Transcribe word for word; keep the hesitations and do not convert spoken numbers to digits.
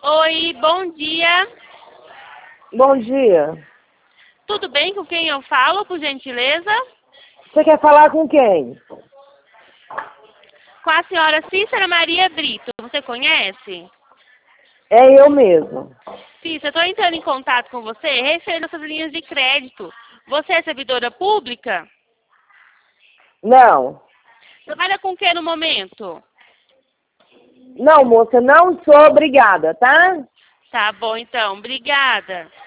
Oi, bom dia. Bom dia. Tudo bem com quem eu falo, por gentileza? Você quer falar com quem? Com a senhora Cícera Maria Brito. Você conhece? É eu mesmo. Cícera, estou entrando em contato com você referente às suas linhas de crédito. Você é servidora pública? Não. Trabalha com o que no momento? Não, moça, não sou obrigada, tá? Tá bom, então. Obrigada.